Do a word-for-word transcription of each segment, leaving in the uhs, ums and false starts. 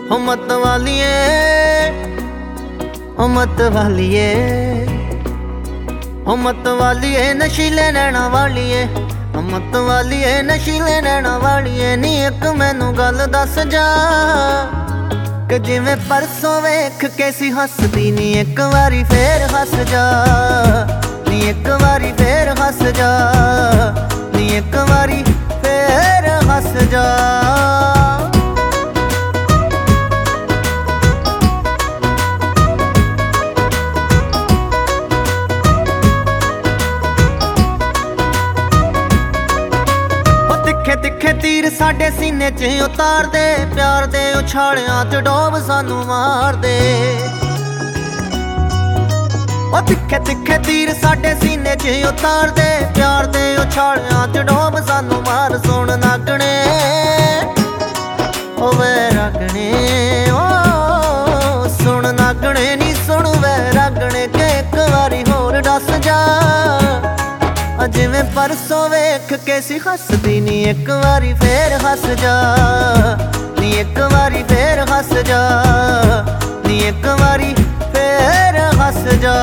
हो मत वालिए, हो मत वालिए, हो मत वालिए नशीले नैना वालिए, हो मत वालिए नशीले नैना वालिए। नी एक मैनू गल दस जा कि जिवें परसों वेख के सी हसदी, नी एक वारी फेर हस जा, नी एक वारी फेर हस जा, नी एक वारी फेर हस जा। तिखे तिखे तीर साडे सीने च उतार दे, प्यार दे उछालियां च डोब सानू मार दे। ओ तिखे तिखे तीर साडे सीने च उतार दे, प्यार दे उछालियां च डोब सानू मार। सुन नागणे ओ वैरागणे, ओ सुन नागणे नी सुन वैरागणे, के एक वारी होर दस जा जिवें परसों वेख के सी हसदी, नी एक वारी फेर हस जा, नी एक वारी फेर हस जा, नी एक वारी फेर हस जा।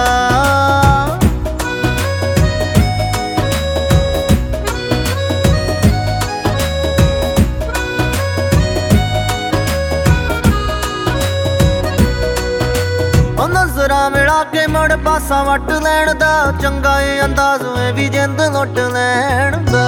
नज़रां मिला के मुड़ पासा वट लैण दा, चंगा ए अंदाज में भी जिंद लुट लैण दा।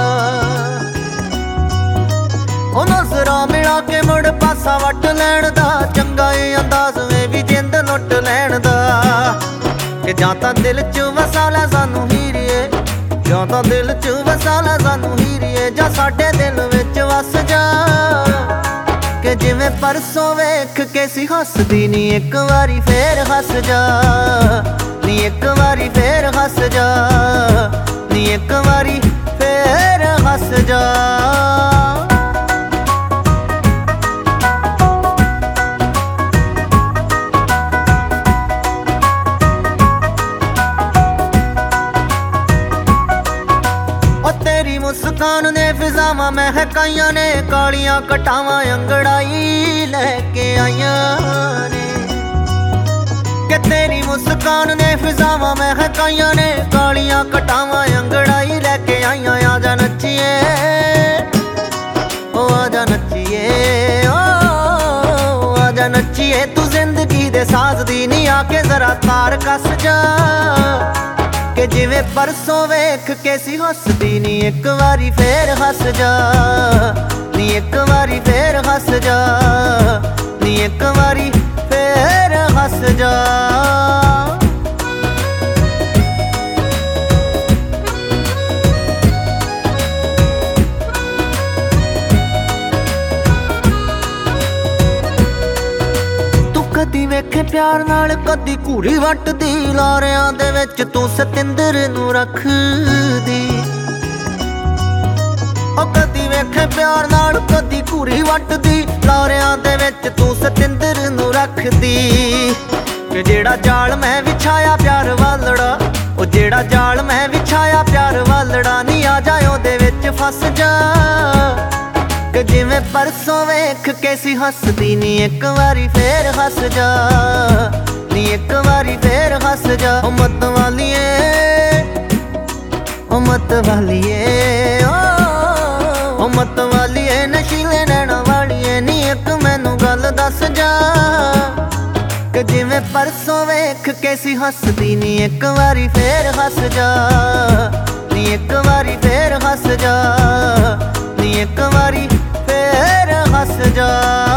ओ नज़रां मिला के मुड़ पासा वट लैण दा, चंगा ए अंदाज में भी जिंद लुट लैण दा। कि जां तां दिल च वसा लै सानू हीरिए, जां तां दिल च वसा लै सानू हीरिए, जां साडे दिल विच वस जा कि जिवें परसों वेख के सी हसदी, नी एक वारी फेर हस जा, नी एक वारी फेर हस जा, नी एक वारी फेर हस जा। तेरी मुस्कान ने फिजावां महकाइयां ने, कालियां कटावां अंगड़ाई लैके आइयां ने। कि तेरी मुस्कान ने फिजावां महकाइयां ने, कालियां कटावां अंगड़ाई लैके आइयां। आजा नच्चिए ओ आजा नच्चिए, ओ आजा नच्चिए तू जिंदगी दे साज दी, नी आके जरा तार कस जा कि जिवें परसों वेख के सी हसदी, नी एक वारी फेर हस जा, नी एक वारी फेर हस जा, नी एक वारी फेर हस जा। कदी वेखे प्यार नाल कदी घूरी वटदी, लारियां दे विच तू सतिंदर नू रखदी। ओ कदी वेखे प्यार नाल कदी घूरी वटदी, लारियां दे विच तू सतिंदर नू रखदी। कि जेड़ा जाल मैं विछाया प्यार वालड़ा, ओ जेड़ा जाल मैं विछाया प्यार वालड़ा, नी आ जा ओहदे विच फस जा कि जिवें परसों वेख के सी हसदी, नी एक वारी फेर हस जा, नी एक वारी फेर हस जा। ओ मत वालिए, ओ मत वालिए, ओ मत वालिए नशीले नैना वालिए। नी एक मैनू गल दस जा कि जिवें परसों वेख के सी हसदी, नी एक वारी फेर हस जा, नी एक वारी फेर हस जा, नी एक वारी फेर हस जा।